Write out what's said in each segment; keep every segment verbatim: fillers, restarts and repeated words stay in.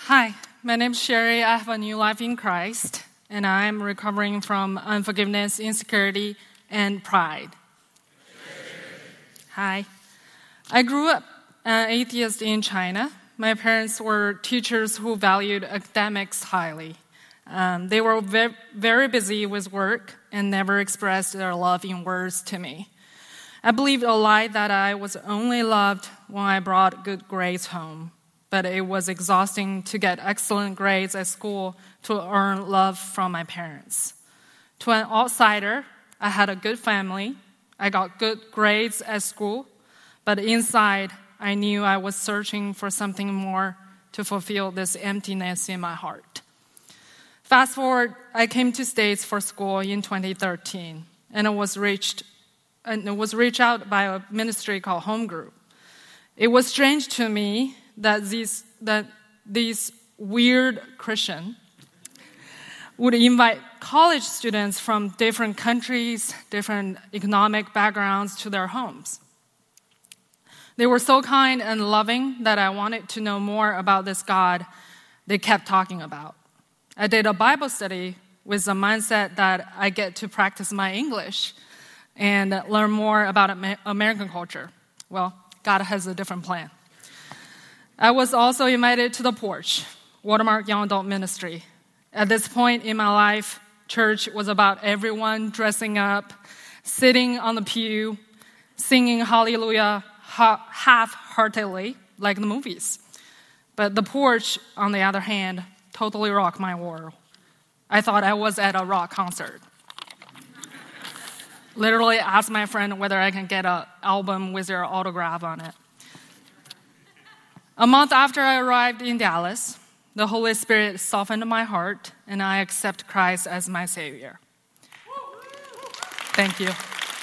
Hi, my name is Sherry. I have a new life in Christ, and I'm recovering from unforgiveness, insecurity, and pride. Hi. I grew up an atheist in China. My parents were teachers who valued academics highly. Um, they were ve- very busy with work and never expressed their love in words to me. I believed a lie that I was only loved when I brought good grades home, but it was exhausting to get excellent grades at school to earn love from my parents. To an outsider, I had a good family. I got good grades at school, but inside, I knew I was searching for something more to fulfill this emptiness in my heart. Fast forward, I came to States for school in twenty thirteen, and I was reached, and it was reached out by a ministry called Home Group. It was strange to me that these that these weird Christians would invite college students from different countries, different economic backgrounds to their homes. They were so kind and loving that I wanted to know more about this God they kept talking about. I did a Bible study with the mindset that I get to practice my English and learn more about American culture. Well, God has a different plan. I was also invited to the porch, Watermark Young Adult Ministry. At this point in my life, church was about everyone dressing up, sitting on the pew, singing hallelujah half-heartedly, like the movies. But the porch, on the other hand, totally rocked my world. I thought I was at a rock concert. Literally asked my friend whether I can get an album with their autograph on it. A month after I arrived in Dallas, the Holy Spirit softened my heart, and I accept Christ as my Savior. Thank you.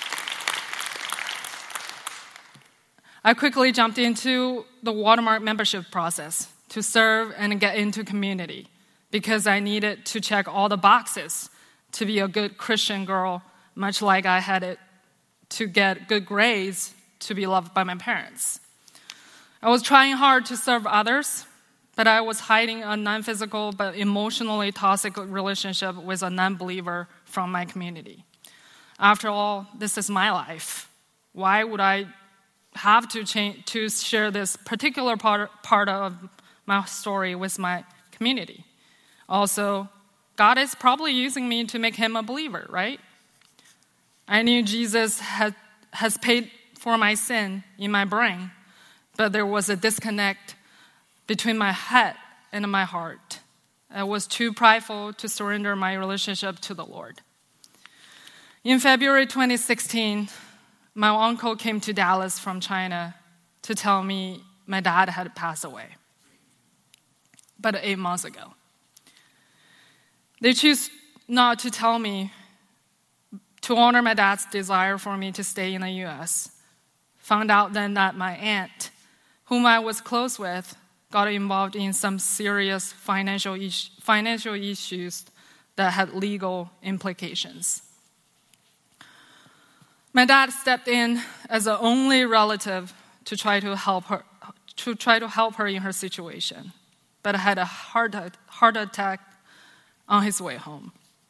I quickly jumped into the Watermark membership process to serve and get into community because I needed to check all the boxes to be a good Christian girl, much like I had it to get good grades to be loved by my parents. I was trying hard to serve others, but I was hiding a non-physical but emotionally toxic relationship with a non-believer from my community. After all, this is my life. Why would I have to change to share this particular part, part of my story with my community? Also, God is probably using me to make him a believer, right? I knew Jesus had, has paid for my sin in my brain, but there was a disconnect between my head and my heart. I was too prideful to surrender my relationship to the Lord. In February twenty sixteen, my uncle came to Dallas from China to tell me my dad had passed away, but eight months ago. They chose not to tell me to honor my dad's desire for me to stay in the U S. Found out then that my aunt, whom I was close with, got involved in some serious financial is- financial issues that had legal implications. My dad stepped in as the only relative to try to help her to try to help her in her situation, but had a heart heart attack on his way home.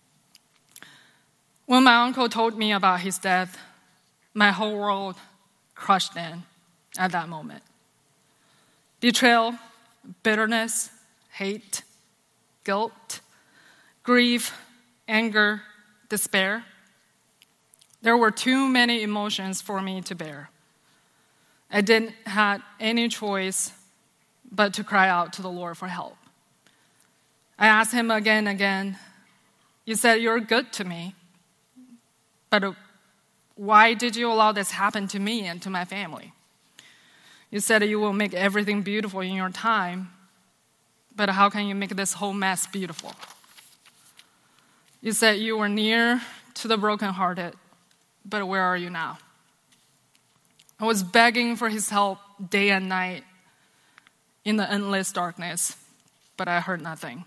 When my uncle told me about his death, my whole world crushed in at that moment. Betrayal, bitterness, hate, guilt, grief, anger, despair. There were too many emotions for me to bear. I didn't have any choice but to cry out to the Lord for help. I asked him again and again, "You said you're good to me, but why did you allow this happen to me and to my family? You said you will make everything beautiful in your time, but how can you make this whole mess beautiful? You said you were near to the brokenhearted, but where are you now?" I was begging for his help day and night in the endless darkness, but I heard nothing.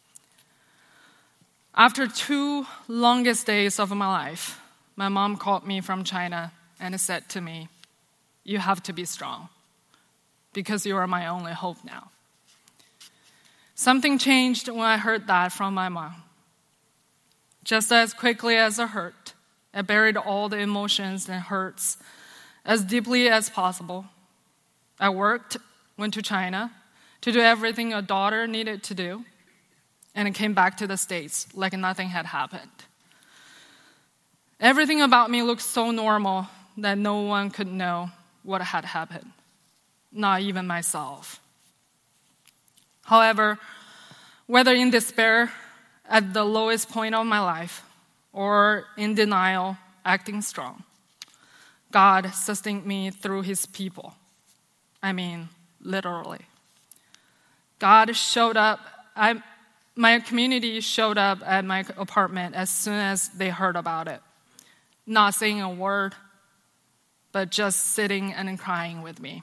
After two longest days of my life, my mom called me from China and said to me, "You have to be strong, because you are my only hope now." Something changed when I heard that from my mom. Just as quickly as it hurt, I buried all the emotions and hurts as deeply as possible. I worked, went to China to do everything a daughter needed to do, and I came back to the States like nothing had happened. Everything about me looked so normal that no one could know what had happened, not even myself. However, whether in despair at the lowest point of my life or in denial, acting strong, God sustained me through his people. I mean, literally. God showed up, I, my community showed up at my apartment as soon as they heard about it. Not saying a word, but just sitting and crying with me.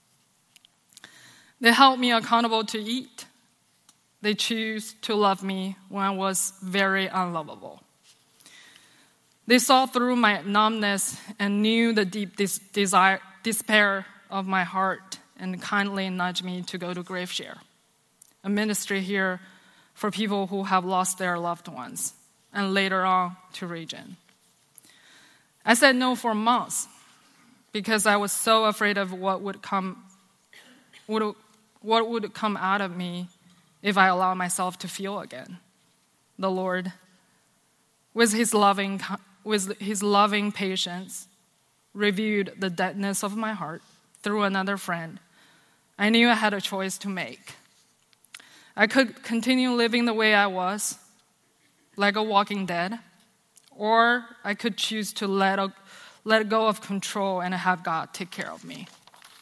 They held me accountable to eat. They chose to love me when I was very unlovable. They saw through my numbness and knew the deep dis- desire, despair of my heart and kindly nudged me to go to GraveShare, a ministry here for people who have lost their loved ones, and later on to Region. I said no for months because I was so afraid of what would come, would, what would come out of me if I allowed myself to feel again. The Lord, with his loving, with his loving patience, reviewed the deadness of my heart through another friend. I knew I had a choice to make. I could continue living the way I was, like a walking dead, or I could choose to let, a, let go of control and have God take care of me.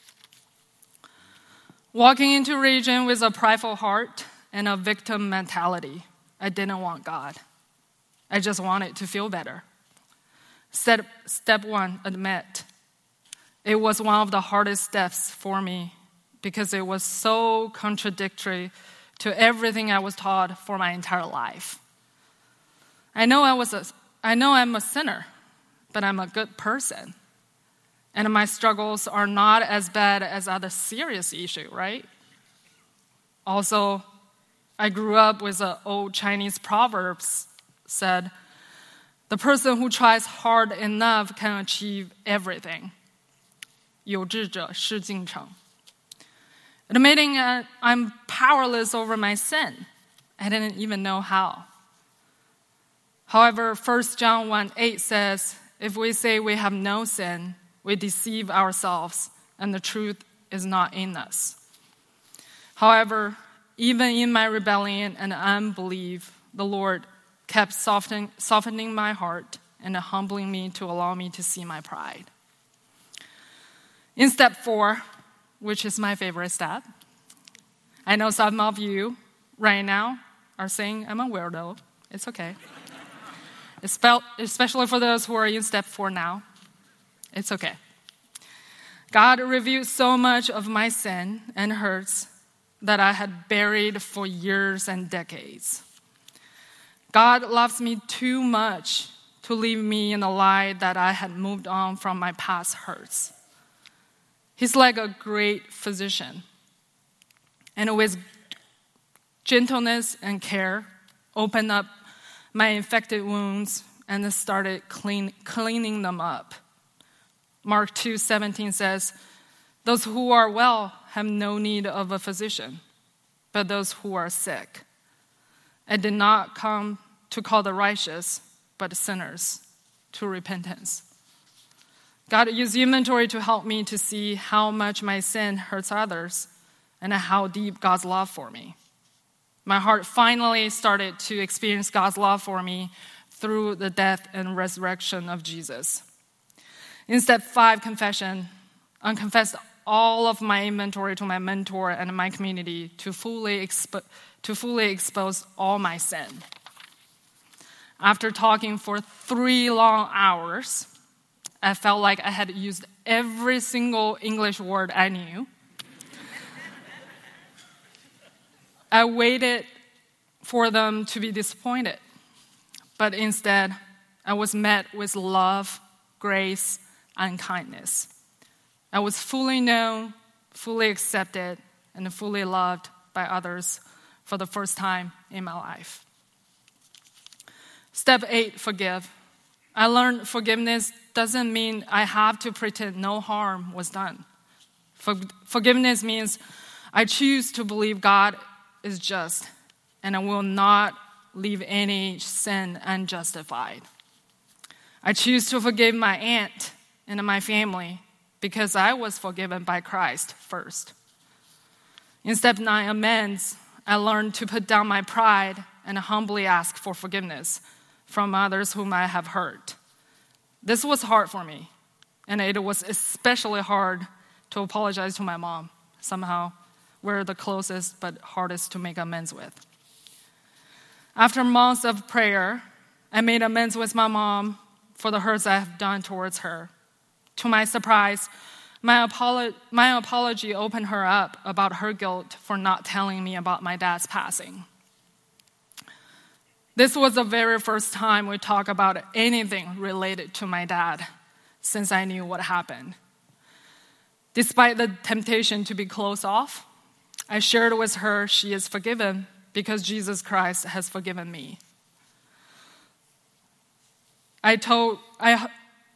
Walking into Region with a prideful heart and a victim mentality, I didn't want God. I just wanted to feel better. Step, step one, admit. It was one of the hardest steps for me because it was so contradictory to everything I was taught for my entire life. I know I was a, I know I'm a sinner, but I'm a good person. And my struggles are not as bad as other serious issue, right? Also, I grew up with an old Chinese proverb said, the person who tries hard enough can achieve everything. 有志者事竟成. Admitting that I'm powerless over my sin, I didn't even know how. However, First John one eight says, if we say we have no sin, we deceive ourselves, and the truth is not in us. However, even in my rebellion and unbelief, the Lord kept softening, softening my heart and humbling me to allow me to see my pride. In step four, which is my favorite step, I know some of you right now are saying, I'm a weirdo. It's okay. Especially for those who are in step four now. It's okay. God revealed so much of my sin and hurts that I had buried for years and decades. God loves me too much to leave me in a lie that I had moved on from my past hurts. He's like a great physician. And with gentleness and care, opened up my infected wounds and started clean, cleaning them up. Mark two seventeen says, those who are well have no need of a physician, but those who are sick. I did not come to call the righteous, but sinners to repentance. God used inventory to help me to see how much my sin hurts others and how deep God's love for me. My heart finally started to experience God's love for me through the death and resurrection of Jesus. In step five, confession, I confessed all of my inventory to my mentor and my community to fully expo- to fully expose all my sin. After talking for three long hours, I felt like I had used every single English word I knew. I waited for them to be disappointed, but instead, I was met with love, grace, and kindness. I was fully known, fully accepted, and fully loved by others for the first time in my life. Step eight, forgive. I learned forgiveness doesn't mean I have to pretend no harm was done. For, forgiveness means I choose to believe God is just, and I will not leave any sin unjustified. I choose to forgive my aunt and my family because I was forgiven by Christ first. In step nine, amends, I learned to put down my pride and humbly ask for forgiveness from others whom I have hurt. This was hard for me, and it was especially hard to apologize to my mom. Somehow, we're the closest but hardest to make amends with. After months of prayer, I made amends with my mom for the hurts I have done towards her. To my surprise, my, apolo- my apology opened her up about her guilt for not telling me about my dad's passing. This was the very first time we talked about anything related to my dad since I knew what happened. Despite the temptation to be closed off, I shared with her she is forgiven because Jesus Christ has forgiven me. I told I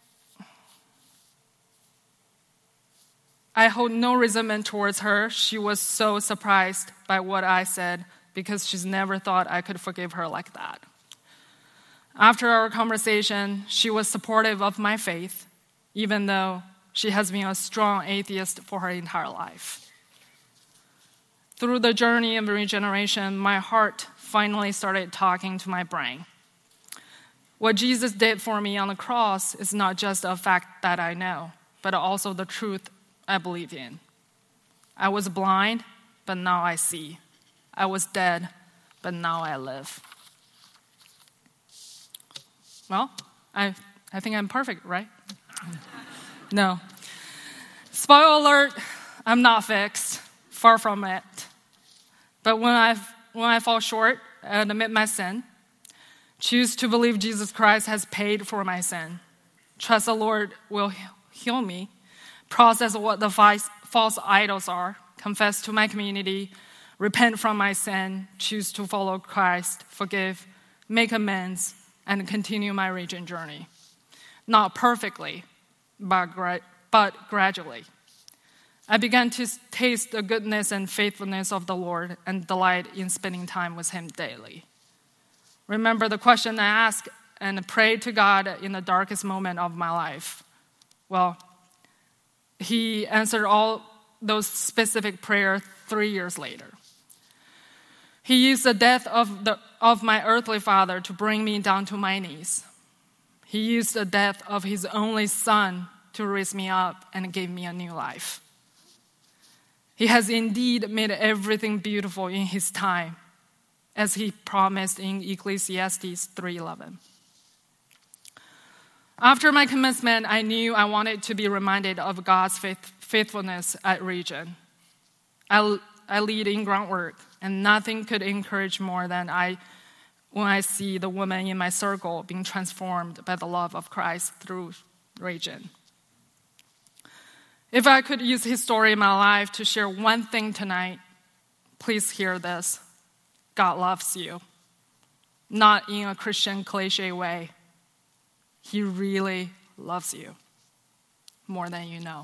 I hold no resentment towards her. She was so surprised by what I said because she's never thought I could forgive her like that. After our conversation, she was supportive of my faith, even though she has been a strong atheist for her entire life. Through the journey of regeneration, my heart finally started talking to my brain. What Jesus did for me on the cross is not just a fact that I know, but also the truth I believe in. I was blind, but now I see. I was dead, but now I live. Well, I I think I'm perfect, right? No. Spoiler alert, I'm not fixed. Far from it. But when I when I fall short and admit my sin, choose to believe Jesus Christ has paid for my sin, trust the Lord will heal me, process what the false idols are, confess to my community, repent from my sin, choose to follow Christ, forgive, make amends, and continue my region journey. Not perfectly, but, gra- but gradually. I began to taste the goodness and faithfulness of the Lord and delight in spending time with Him daily. Remember the question I asked and prayed to God in the darkest moment of my life. Well, He answered all those specific prayers three years later. He used the death of, the, of my earthly father to bring me down to my knees. He used the death of His only Son to raise me up and give me a new life. He has indeed made everything beautiful in His time, as He promised in Ecclesiastes three eleven. After my commencement, I knew I wanted to be reminded of God's faith, faithfulness at Region. I, I lead in groundwork, and nothing could encourage more than I when I see the women in my circle being transformed by the love of Christ through Region. If I could use His story in my life to share one thing tonight, please hear this. God loves you. Not in a Christian cliche way. He really loves you more than you know.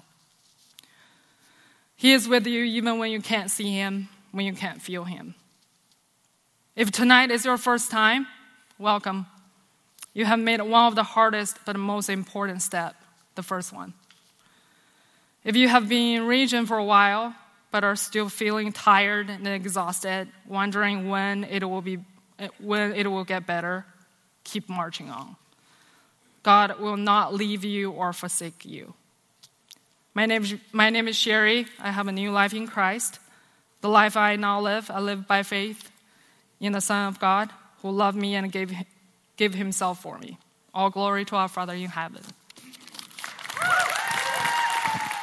He is with you even when you can't see Him, when you can't feel Him. If tonight is your first time, welcome. You have made one of the hardest but most important steps, the first one. If you have been in Region for a while, but are still feeling tired and exhausted, wondering when it will be, when it will get better, keep marching on. God will not leave you or forsake you. My name is, my name is Sherry. I have a new life in Christ. The life I now live, I live by faith in the Son of God who loved me and gave, gave Himself for me. All glory to our Father in heaven.